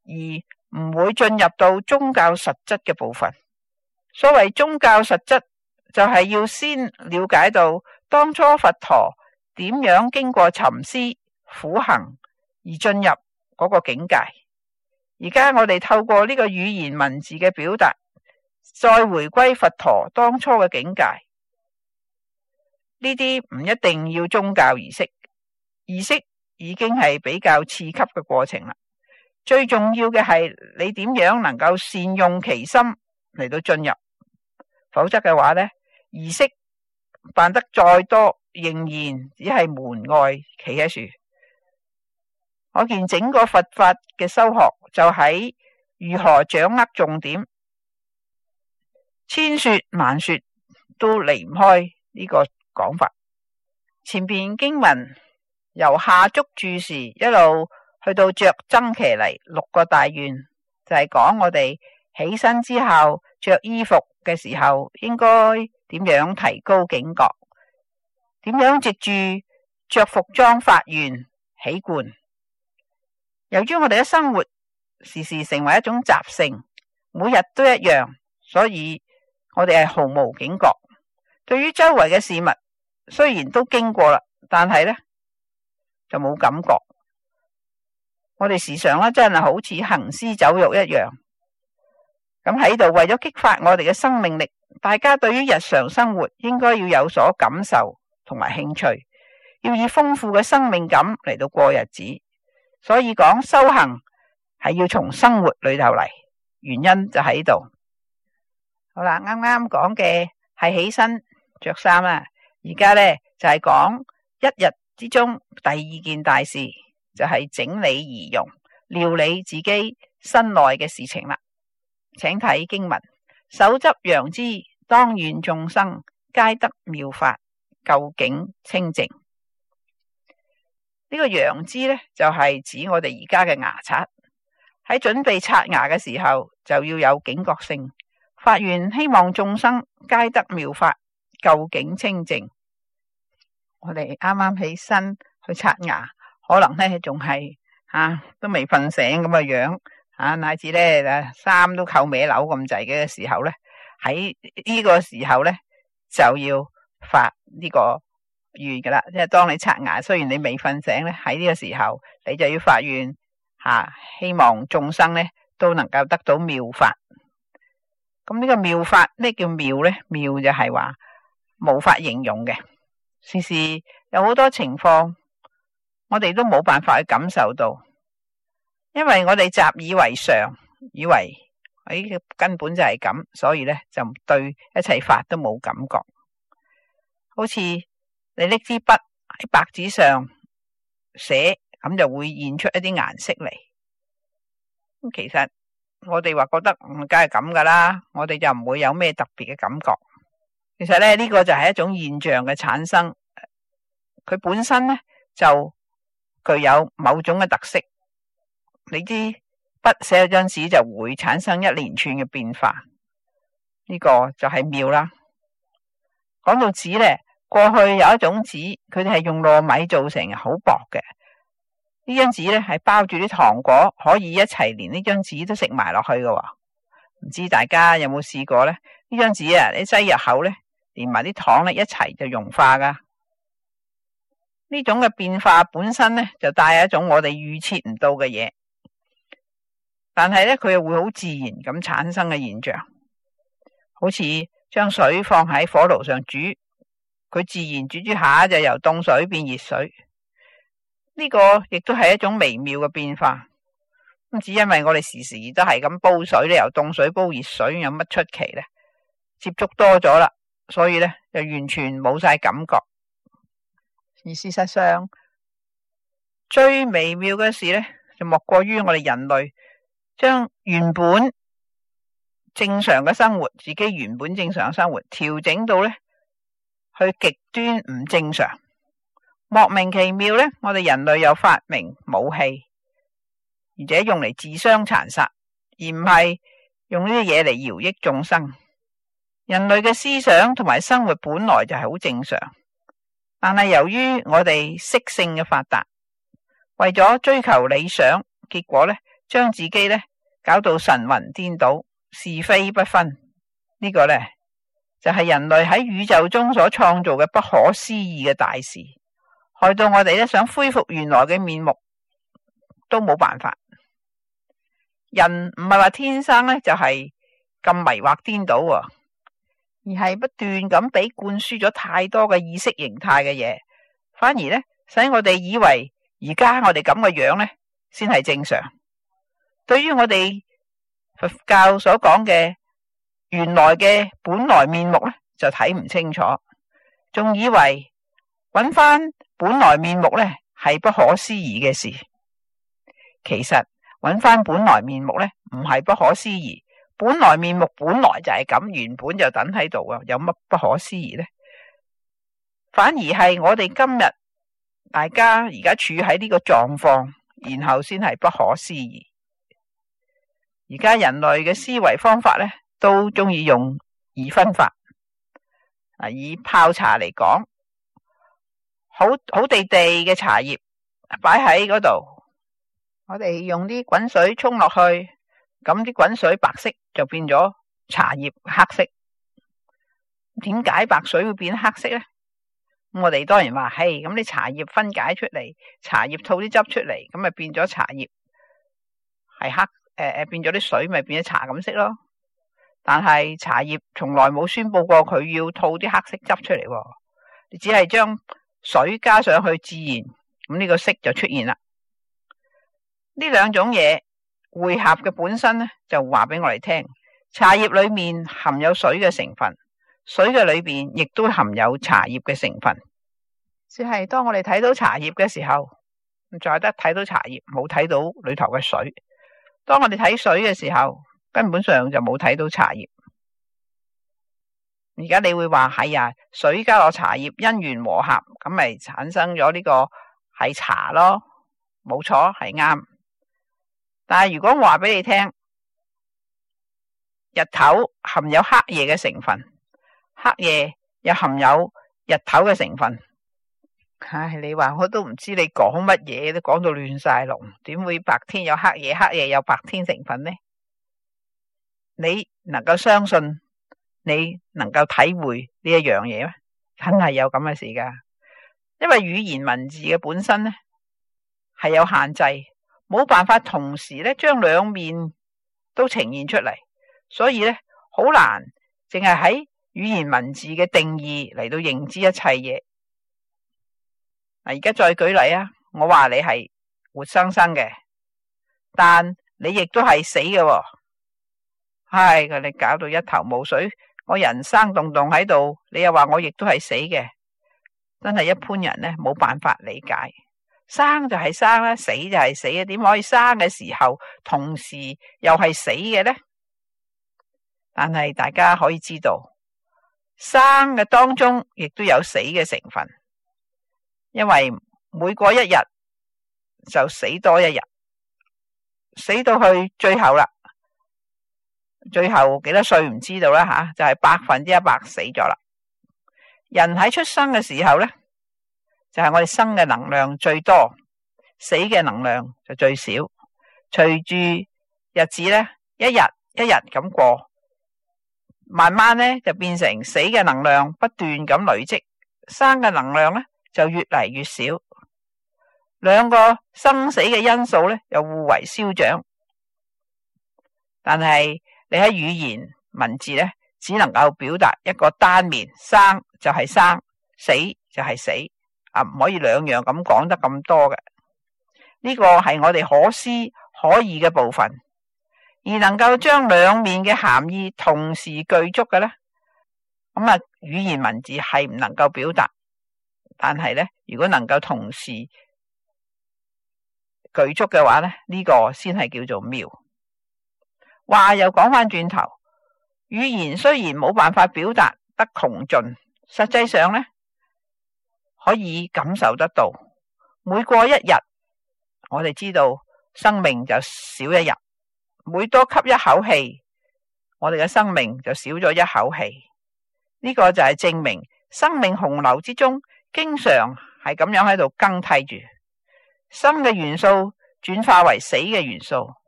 而唔會進入到宗教實質嘅部分。所謂宗教實質，就係要先了解到當初佛陀點樣經過沉思苦行而進入嗰個境界。而家我哋透過呢個語言文字嘅表達，再回歸佛陀當初嘅境界。呢啲唔一定要宗教儀式，儀式已經係比較次級嘅過程啦。最重要嘅係你點樣能夠善用其心嚟到進入，否則嘅話呢，儀式辦得再多，仍然只係門外企喺樹。可見整個佛法嘅修學就喺如何掌握重點，千說萬說都離唔開呢個講法。前邊經文由下足注時一路去到着僧伽梨6個大願，就係講我哋起身之後着衣服嘅時候應該點樣提高警覺，點樣藉住着服裝發願起觀。由於我哋嘅生活時時成為一種習性，每日都一樣，所以我哋係毫無警覺。對於周圍嘅事物雖然都經過啦，但係呢就冇感覺。我哋時常咧真係好似行屍走肉一樣，咁喺度為咗激發我哋嘅生命力，大家對於日常生活應該要有所感受同埋興趣，要以豐富嘅生命感嚟到過日子。所以講修行係要從生活裏頭嚟，原因就喺度。好啦，啱啱講嘅係起身着衫啦，而家呢就係講一日之中第二件大事，就係整理儀容，料理自己身內嘅事情啦。請睇經文：手執楊枝，當願眾生皆得妙法，究竟清淨。呢個楊枝呢，就係指我哋而家嘅牙刷。喺準備刷牙嘅時候，就要有警覺性，發願希望眾生皆得妙法，究竟清淨。我哋啱啱起身去刷牙，可能呢仲係都未瞓醒咁嘅樣，乃至呢衫都扣歪扭咁滯嘅時候呢，喺呢個時候呢，就要發呢個願噶啦。即係當你刷牙，雖然你未瞓醒呢，喺呢個時候你就要發願希望眾生呢都能夠得到妙法。咁呢個妙法，咩叫妙呢？妙就係話無法形容嘅，時時有好多情況我哋都冇辦法去感受到，因為我哋習以為常，以為根本就係咁，所以呢就對一切法都冇感覺。好似你拎支筆喺白紙上寫，咁就會現出一啲顏色嚟。咁其實我哋話覺得梗係咁噶啦，我哋就唔會有咩特別嘅感覺。其實呢，呢個就係一種現象嘅產生，佢本身呢就具有某種嘅特色。你知筆寫嗰張紙就會產生一連串嘅變化，呢個就係妙啦。講到紙呢，過去有一種紙，佢哋係用糯米做成，好薄嘅。呢張紙呢係包住啲糖果，可以一齊連呢張紙都食埋落去嘅。唔知大家有冇試過呢？呢張紙你擠入口呢，連埋啲糖呢一齊就融化噶。呢種嘅變化本身呢，就帶有一種我哋預設唔到嘅嘢，但係呢，佢又會好自然咁產生嘅現象。好似將水放喺火爐上煮，佢自然煮煮下就由凍水變熱水。呢個亦都係一種微妙嘅變化。咁只因為我哋時時都係咁煲水咧，由凍水煲熱水，有乜出奇呢？接觸多咗啦，所以呢就完全冇晒感覺。而事實上，最微妙嘅事呢，就莫過於我哋人類將原本正常嘅生活，自己原本正常嘅生活調整到呢去極端唔正常。莫名其妙呢，我哋人類又發明武器，而且用嚟自相殘殺，而唔係用呢啲嘢嚟饒益眾生。人類嘅思想同埋生活本來就係好正常，但係由於我哋識性嘅發達，為咗追求理想，結果呢將自己呢搞到神魂顛倒，是非不分。呢個呢就係人類喺宇宙中所創造嘅不可思議嘅大事，害到我哋呢想恢復原來嘅面目都冇辦法。人唔係話天生呢就係咁迷惑顛倒，而係不斷咁俾灌輸咗太多嘅意識形態嘅嘢，反而呢使我哋以為而家我哋咁嘅樣呢先係正常。對於我哋佛教所講嘅原來嘅本來面目呢，就睇唔清楚，仲以為揾翻本來面目呢係不可思議嘅事。其實揾翻本來面目呢唔係不可思議，本來面目本來就係咁，原本就等喺度啊，有乜不可思議呢？反而係我哋今日大家而家處喺呢個狀況，然後先係不可思議。而家人類嘅思維方法呢，都中意用二分法。以泡茶嚟講，好地地嘅茶葉擺喺嗰度，我哋用啲滾水沖落去，咁啲滾水白色就變咗茶葉黑色。點解白水會變黑色呢？我哋當然話，嘿，咁你茶葉分解出嚟，茶葉吐啲汁出嚟，咁咪變咗茶葉係黑，變咗啲水咪變咗茶咁色咯。但係茶葉從來冇宣布過佢要吐啲黑色汁出嚟，你只係將水加上去，自然咁呢個色就出現啦。呢兩種嘢匯合嘅本身呢，就話俾我哋聽，茶葉裏面含有水嘅成分，水嘅裏邊亦都含有茶葉嘅成分。只係當我哋睇到茶葉嘅時候，再得睇到茶葉，冇睇到裏頭嘅水。當我哋睇水嘅時候，根本上就冇睇到茶葉。而家你會話係啊，水加落茶葉因緣和合，咁咪產生咗呢個係茶咯，冇錯，係啱。但係如果我話俾你聽，日頭含有黑夜嘅成分，黑夜又含有日頭嘅成分。唉，你話我都唔知你講乜嘢，都講到亂晒龍，點會白天有黑夜，黑夜有白天成分呢？你能夠相信，你能夠體會呢一樣嘢咩？真係有咁嘅事噶。因為語言文字嘅本身呢係有限制，冇辦法同時呢將兩面都呈現出嚟，所以呢好難淨係喺語言文字嘅定義嚟到認知一切嘢。而家再舉例啊，我話你係活生生嘅，但你亦都係死嘅喎。唉，你搞到一頭霧水，我人生動動喺度，你又話我亦都係死嘅，真係一般人呢冇辦法理解。生就係生啦，死就係死啊，點可以生嘅時候同時又係死嘅呢？但係大家可以知道，生嘅當中亦都有死嘅成分，因為每過一日就死多一日，死到去最後啦。最後幾多歲唔知道啦吓，就係100%死咗啦。人喺出生嘅時候呢，就係我哋生嘅能量最多，死嘅能量就最少。隨住日子呢，一日一日咁過，慢慢呢就變成死嘅能量不斷咁累積，生嘅能量呢就越嚟越少。兩個生死嘅因素呢又互為消長，但係你喺語言文字呢，只能夠表達一個單面，生就係生，死就係死，唔可以兩樣咁講得咁多嘅。呢個係我哋可思可議嘅部分，而能夠將兩面嘅含義同時具足嘅呢，咁啊語言文字係唔能夠表達，但係呢，如果能夠同時具足嘅話呢，呢個先係叫做妙。話又講翻轉頭，語言雖然冇辦法表達得窮盡，實際上呢可以感受得到。每過一日，我哋知道生命就少一日；每多吸一口氣，我哋嘅生命就少咗一口氣。呢個就係證明生命洪流之中，經常係咁樣喺度更替住，生嘅元素轉化為死嘅元素。